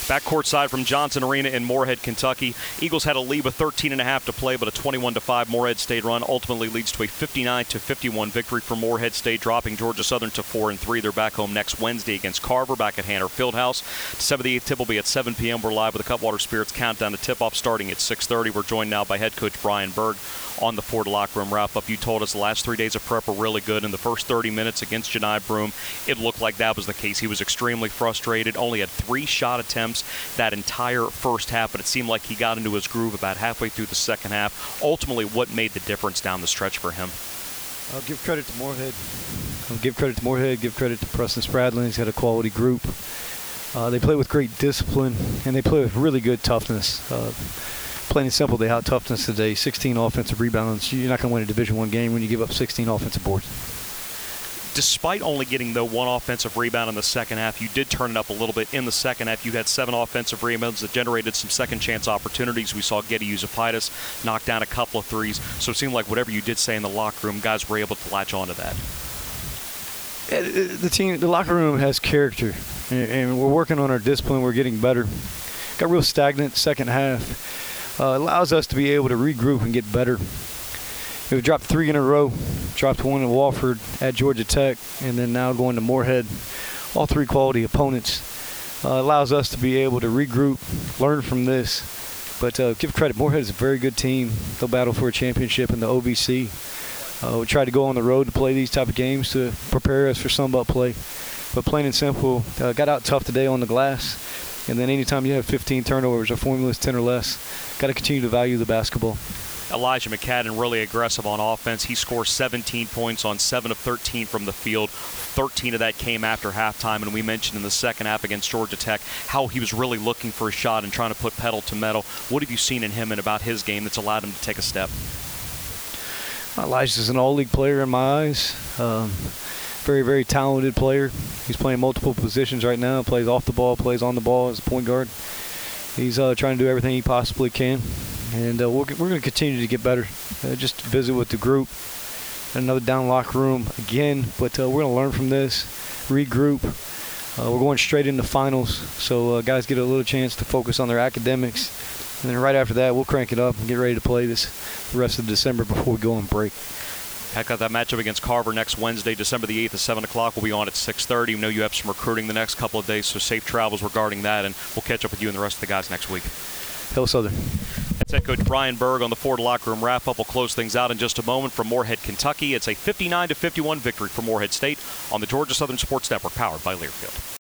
Back courtside from Johnson Arena in Moorhead, Kentucky. Eagles had a lead with 13.5 to play, but a 21-5 Moorhead State run ultimately leads to a 59-51 victory for Moorhead State, dropping Georgia Southern to 4-3. They're back home next Wednesday against Carver back at Hanner Fieldhouse. December the 8th tip will be at 7 p.m. We're live with the Cutwater Spirits countdown to tip-off starting at 6:30. We're joined now by head coach Brian Berg on the Ford Locker Room wrap-up. You told us the last 3 days of prep were really good. In the first 30 minutes against Janai Broome, it looked like that was the case. He was extremely frustrated, only had 3 shot attempts that entire first half, but it seemed like he got into his groove about halfway through the second half. Ultimately, what made the difference down the stretch for him? I'll give credit to Moorhead. Give credit to Preston Spradlin. He's got a quality group. They play with great discipline, and they play with really good toughness. Plain and simple, they out-toughed us today. 16 offensive rebounds. You're not going to win a Division I game when you give up 16 offensive boards. Despite only getting the 1 offensive rebound in the second half, you did turn it up a little bit in the second half. You had 7 offensive rebounds that generated some second-chance opportunities. We saw Getty Uzopitis knock down a couple of threes. So it seemed like whatever you did say in the locker room, guys were able to latch onto that. The locker room has character, and we're working on our discipline. We're getting better. Got real stagnant second half. Allows us to be able to regroup and get better. We've dropped 3 in a row, dropped 1 at Wofford, at Georgia Tech, and then now going to Moorhead. All 3 quality opponents. Allows us to be able to regroup, learn from this. But give credit, Moorhead is a very good team. They'll battle for a championship in the OVC. We try to go on the road to play these type of games to prepare us for Sunbelt play. But plain and simple, got out tough today on the glass. And then anytime you have 15 turnovers, our formula is 10 or less. Got to continue to value the basketball. Elijah McCadden really aggressive on offense. He scores 17 points on 7 of 13 from the field. 13 of that came after halftime, and we mentioned in the second half against Georgia Tech how he was really looking for a shot and trying to put pedal to metal. What have you seen in him and about his game that's allowed him to take a step? Elijah's an all-league player in my eyes. Very, very talented player. He's playing multiple positions right now. Plays off the ball, plays on the ball as a point guard. He's trying to do everything he possibly can. And we're going to continue to get better. Just visit with the group. Another down locker room again. But we're going to learn from this, regroup. We're going straight into finals. So guys get a little chance to focus on their academics. And then right after that, we'll crank it up and get ready to play the rest of December before we go on break. Got that matchup against Carver next Wednesday, December the 8th at 7 o'clock. We'll be on at 6:30. We know you have some recruiting the next couple of days, so safe travels regarding that, and we'll catch up with you and the rest of the guys next week. Hail Southern. That's head coach Brian Berg on the Ford Locker Room wrap-up. We'll close things out in just a moment from Moorhead, Kentucky. It's a 59-51 victory for Moorhead State on the Georgia Southern Sports Network, powered by Learfield.